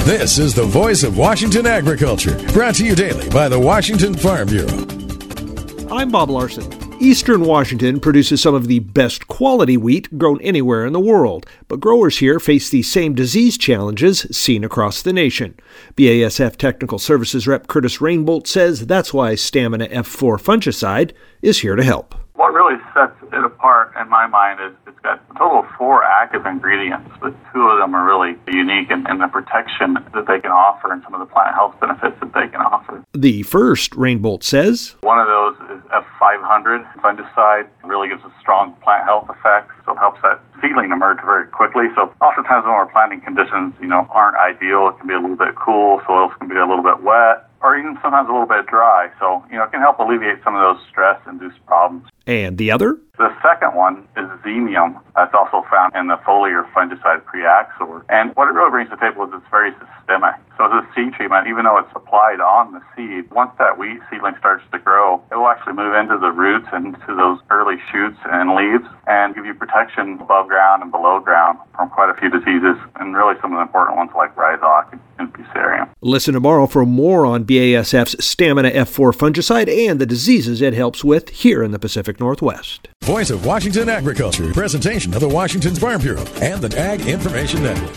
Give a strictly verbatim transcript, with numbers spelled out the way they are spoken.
This is the Voice of Washington Agriculture, brought to you daily by the Washington Farm Bureau. I'm Bob Larson. Eastern Washington produces some of the best quality wheat grown anywhere in the world, but growers here face the same disease challenges seen across the nation. B A S F Technical Services Rep Curtis Rainbolt says that's why Stamina F four fungicide is here to help. What really sets it apart in my mind is it's got a total of four active ingredients, but two of them are really unique in, in the protection that they can offer and some of the plant health benefits that they can offer. The first, Rainbolt says, one of those is F five hundred fungicide. It really gives a strong plant health effect, so it helps that seedling emerge very quickly. So oftentimes when our planting conditions, you know, aren't ideal, it can be a little bit cool, soils can be a little bit wet, or even sometimes a little bit dry. So, you know, it can help alleviate some of those stress-induced problems. And the other? The second one is Xemium. That's also found in the foliar fungicide Preaxor. And what it really brings to the table is it's very systemic. So as a seed treatment, even though it's applied on the seed, once that wheat seedling starts to grow, it will actually move into the roots and into those early shoots and leaves and give you protection above ground and below ground from quite a few diseases, and really some of the important ones like Rhizoc and Fusarium. Listen tomorrow for more on B A S F's Stamina F four fungicide and the diseases it helps with here in the Pacific Northwest. Voice of Washington Agriculture, presentation of the Washington Farm Bureau and the Ag Information Network.